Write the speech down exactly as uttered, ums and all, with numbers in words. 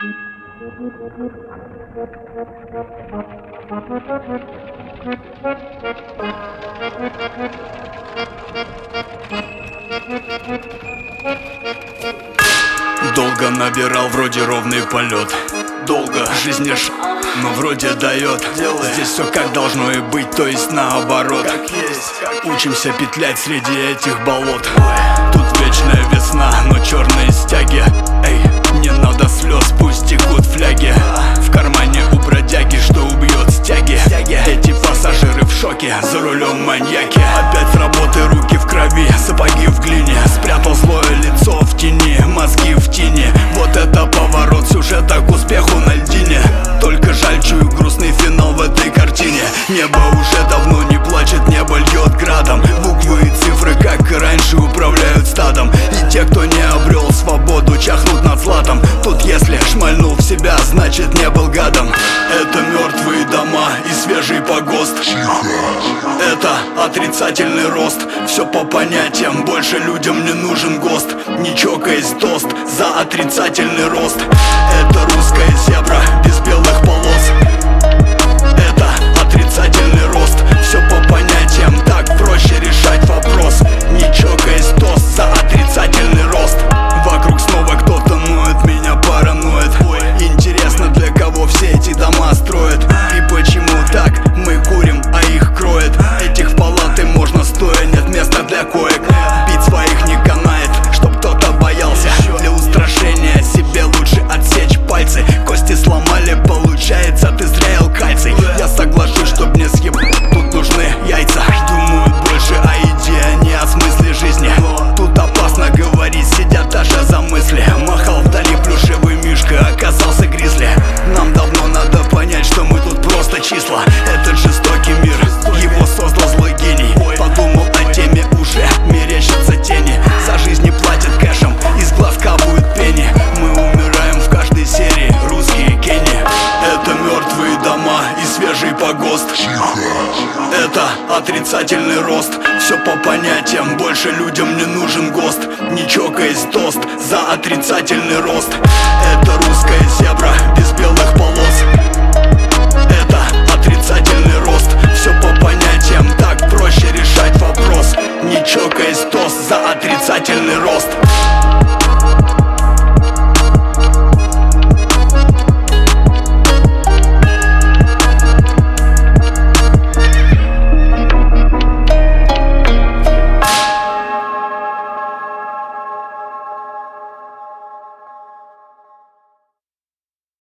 Долго набирал, вроде ровный полет. Долго жизнь ш... но вроде дает. Здесь все как должно и быть, то есть наоборот. Учимся петлять среди этих болот. Тут вечная весна, но черные стяги. Эй, не надо слез, пусть текут фляги. В кармане у бродяги, что убьет стяги. Эти пассажиры в шоке, за рулем маньяки. Опять с работы руки в крови, сапоги в глине. Спрятал злое лицо в тени, мозги в тени. Вот это поворот сюжета к успеху на льдине. Только жаль, чую грустный финал в этой картине. Небо уже давно не плачет, небо льет градом. Буквы и цифры, как и раньше, управляют стадом. И те, кто не обрел свободу, чахнут над златом. Тут если шмальнул в себя, значит не был гадом. Это мертвые дома и свежий погост. Это отрицательный рост. Все по понятиям, больше людям не нужен ГОСТ. Не чокаясь, тост за отрицательный рост. Это русская зебра без белых полос. Это отрицательный рост. Все по понятиям, так проще решать вопрос. Не чокаясь, тост за отрицательный рост. Вокруг снова кто-то ноет, меня параноид. Интересно, для кого все эти дома строят. И почему так мы курим, а их кроет. Этих в палаты можно стоя, нет места для коек. Бить своих не канает, чтоб кто-то боялся. Для устрашения себе лучше отсечь пальцы. Кости сломали, получается, ты зря ел кальций. Я соглашусь, чтоб не съеб... Тут нужны яйца. Думают больше о еде, а не о смысле жизни. Тут опасно говорить, сидят даже за мысли. Махал вдали плюшевый мишка, оказался гризли. Нам давно надо понять, что мы тут просто числа. Этот жестокий мир, его создал злой гений. Подумал о теме, уже мерещатся тени. За жизнь не платят кэшем, из глаз капают пени. Мы умираем в каждой серии, русские Кенни. Это мертвые дома и свежий погост. Это отрицательный рост. Все по понятиям, больше людям не нужен ГОСТ. Не чокаясь, тост за отрицательный рост. Это